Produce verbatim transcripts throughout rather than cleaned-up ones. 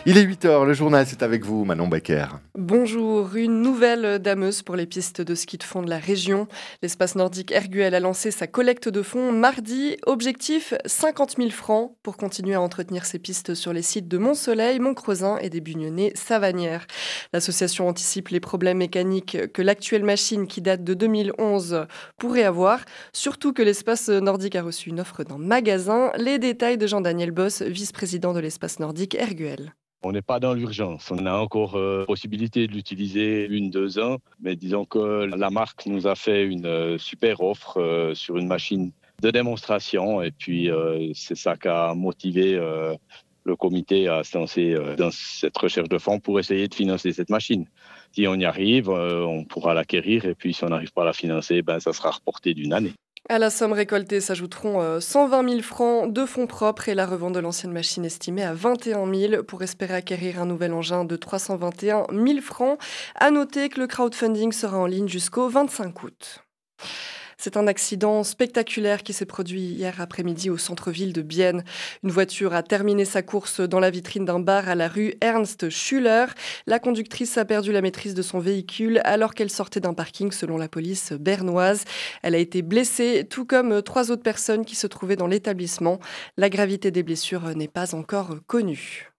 Il est huit heures, le journal c'est avec vous Manon Becker. Bonjour, une nouvelle dameuse pour les pistes de ski de fond de la région. L'espace nordique Erguel a lancé sa collecte de fonds mardi. Objectif cinquante mille francs pour continuer à entretenir ces pistes sur les sites de Mont-Soleil, Montcreusin et des Bugnonnais-Savanières. L'association anticipe les problèmes mécaniques que l'actuelle machine qui date de deux mille onze pourrait avoir, surtout que l'espace nordique a reçu une offre d'un magasin. Les détails de Jean-Daniel Boss, vice-président de l'espace nordique Erguel. On n'est pas dans l'urgence. On a encore euh, possibilité de l'utiliser une, deux ans. Mais disons que la marque nous a fait une euh, super offre euh, sur une machine de démonstration. Et puis, euh, c'est ça qui a motivé euh, le comité à se lancer euh, dans cette recherche de fonds pour essayer de financer cette machine. Si on y arrive, euh, on pourra l'acquérir. Et puis, si on n'arrive pas à la financer, ben, ça sera reporté d'une année. À la somme récoltée s'ajouteront cent vingt mille francs de fonds propres et la revente de l'ancienne machine estimée à vingt et un mille pour espérer acquérir un nouvel engin de trois cent vingt et un mille francs. À noter que le crowdfunding sera en ligne jusqu'au vingt-cinq août. C'est un accident spectaculaire qui s'est produit hier après-midi au centre-ville de Bienne. Une voiture a terminé sa course dans la vitrine d'un bar à la rue Ernst Schuller. La conductrice a perdu la maîtrise de son véhicule alors qu'elle sortait d'un parking selon la police bernoise. Elle a été blessée, tout comme trois autres personnes qui se trouvaient dans l'établissement. La gravité des blessures n'est pas encore connue.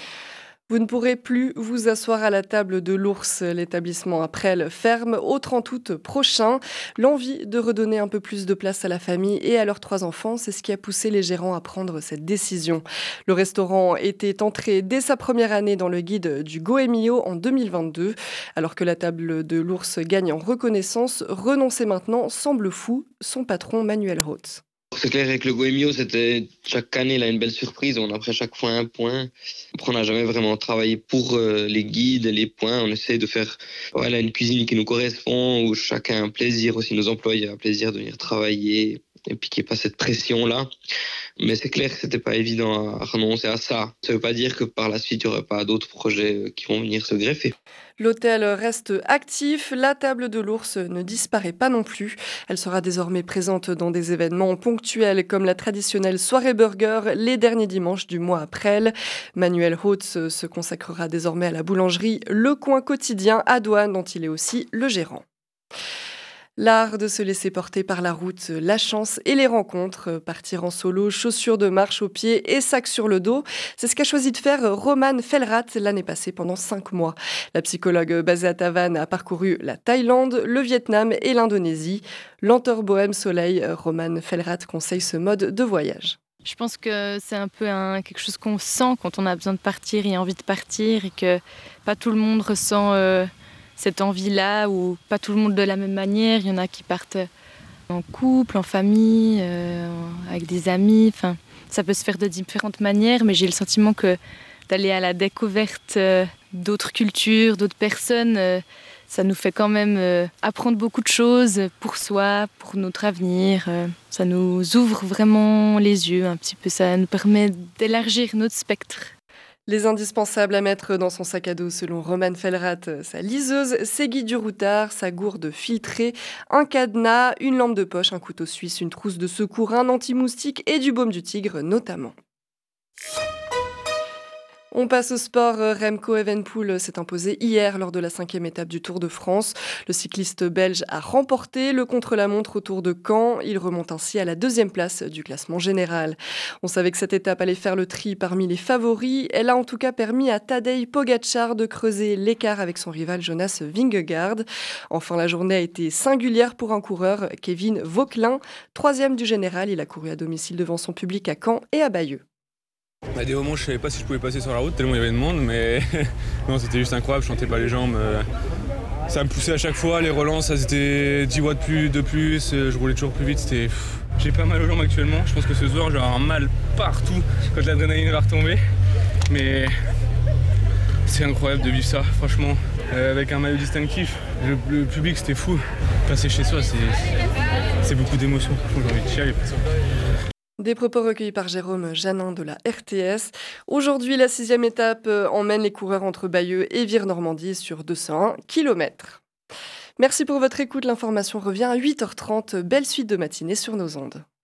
Vous ne pourrez plus vous asseoir à la table de l'Ours. L'établissement Aprel ferme au trente août prochain. L'envie de redonner un peu plus de place à la famille et à leurs trois enfants, c'est ce qui a poussé les gérants à prendre cette décision. Le restaurant était entré dès sa première année dans le guide du Goemio en deux mille vingt-deux. Alors que la table de l'Ours gagne en reconnaissance, renoncer maintenant semble fou. Son patron Manuel Rotz. C'est clair, avec le Goemio, c'était chaque année là, une belle surprise. On a pris chaque fois un point. Après, on n'a jamais vraiment travaillé pour euh, les guides, les points. On essaie de faire voilà, une cuisine qui nous correspond, où chacun a un plaisir, aussi nos employés ont un plaisir de venir travailler. Et puis qu'il n'y ait pas cette pression-là. Mais c'est clair que c'était pas évident à renoncer à ça. Ça ne veut pas dire que par la suite, il n'y aurait pas d'autres projets qui vont venir se greffer. L'hôtel reste actif, la table de l'Ours ne disparaît pas non plus. Elle sera désormais présente dans des événements ponctuels comme la traditionnelle soirée burger les derniers dimanches du mois Aprel. Manuel Hotz se consacrera désormais à la boulangerie Le Coin Quotidien à Douane dont il est aussi le gérant. L'art de se laisser porter par la route, la chance et les rencontres. Partir en solo, chaussures de marche aux pieds et sac sur le dos. C'est ce qu'a choisi de faire Romane Fellrath l'année passée pendant cinq mois. La psychologue basée à Tavannes a parcouru la Thaïlande, le Vietnam et l'Indonésie. Lenteur bohème soleil, Romane Fellrath conseille ce mode de voyage. Je pense que c'est un peu un, quelque chose qu'on sent quand on a besoin de partir et envie de partir et que pas tout le monde ressent... Euh cette envie-là, où pas tout le monde de la même manière. Il y en a qui partent en couple, en famille, euh, avec des amis. Enfin, ça peut se faire de différentes manières, mais j'ai le sentiment que d'aller à la découverte euh, d'autres cultures, d'autres personnes, euh, ça nous fait quand même euh, apprendre beaucoup de choses pour soi, pour notre avenir. Euh, ça nous ouvre vraiment les yeux un petit peu. Ça nous permet d'élargir notre spectre. Les indispensables à mettre dans son sac à dos selon Romane Fellrath, sa liseuse, ses guides du routard, sa gourde filtrée, un cadenas, une lampe de poche, un couteau suisse, une trousse de secours, un anti-moustique et du baume du tigre notamment. On passe au sport. Remco Evenepoel s'est imposé hier lors de la cinquième étape du Tour de France. Le cycliste belge a remporté le contre-la-montre au Tour de Caen. Il remonte ainsi à la deuxième place du classement général. On savait que cette étape allait faire le tri parmi les favoris. Elle a en tout cas permis à Tadej Pogačar de creuser l'écart avec son rival Jonas Vingegaard. Enfin, la journée a été singulière pour un coureur, Kevin Vauquelin. Troisième du général, il a couru à domicile devant son public à Caen et à Bayeux. À des moments, je savais pas si je pouvais passer sur la route tellement il y avait de monde, mais non, c'était juste incroyable, je sentais pas les jambes. Ça me poussait à chaque fois, les relances, ça c'était dix watts de plus, de plus, je roulais toujours plus vite, c'était... J'ai pas mal aux jambes actuellement, je pense que ce soir je vais avoir un mal partout quand l'adrénaline va retomber, mais c'est incroyable de vivre ça, franchement, euh, avec un maillot distinctif. Le, le public c'était fou, passer chez soi c'est, c'est beaucoup d'émotions, j'ai envie de chialer. Des propos recueillis par Jérôme Janin de la R T S. Aujourd'hui, la sixième étape emmène les coureurs entre Bayeux et Vire-Normandie sur deux cent un kilomètres. Merci pour votre écoute. L'information revient à huit heures trente. Belle suite de matinée sur nos ondes.